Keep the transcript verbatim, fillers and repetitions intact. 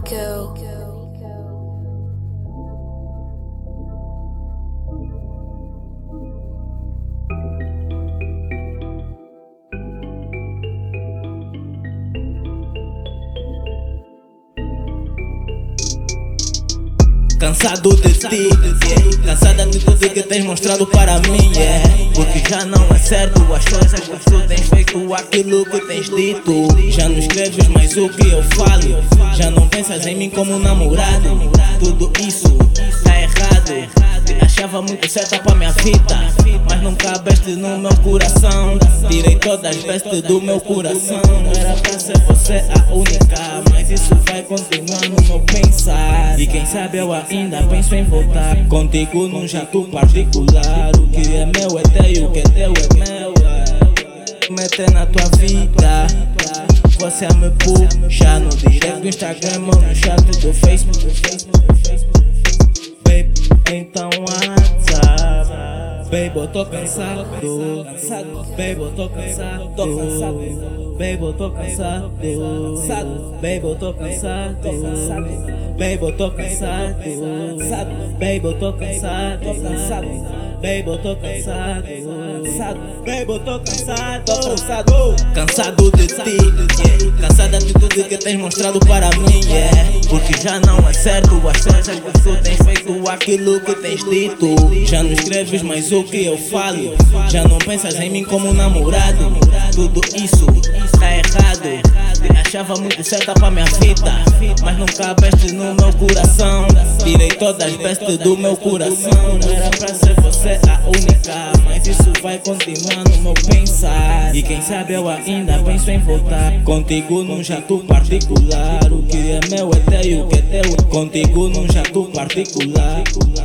Rico. Cansado de ti, yeah. Cansada de tudo que tens mostrado para mim, yeah. Porque já não é certo as coisas que tu tens feito, aquilo que tens dito. Já não escreves mais o que eu falo, já não pensas em mim como namorado. Tudo isso tá errado. Te achava muito certa pra minha vida, mas não cabeste no meu coração. Tirei todas as vestes do meu coração. Era pra ser você a única, mas isso vai continuar no meu pensar. E quem sabe eu ainda penso em voltar contigo num jato particular. O que é meu é teu e o que é teu é meu. Meter na tua vida, você me puxa no direct do Instagram ou no chat do Facebook. Baby, então WhatsApp. Baby, eu tô cansado, cansado. Baby, eu tô cansado, tô cansado. Baby, eu tô cansado, cansado. Baby, eu tô cansado, cansado. Baby, eu tô cansado, cansado. Baby, eu tô cansado, cansado. Baby, eu tô cansado, cansado. Baby, eu tô cansado, tô cansado. Cansado de ti, yeah. Cansada de tudo que tens mostrado para mim, yeah. Porque já não é certo as coisas que tu tens feito, aquilo que tens dito. Já não escreves mais o que eu falo, já não pensas em mim como namorado. Tudo isso tá errado. Te achava muito certa pra minha vida, mas não cabeste no meu coração. Tirei todas as vestes do meu coração. Era pra ser você a única, mas isso vai continuar no meu pensar. E quem sabe eu ainda penso em voltar contigo num jato particular. O que é meu é teu e o que é teu. Contigo num jato particular.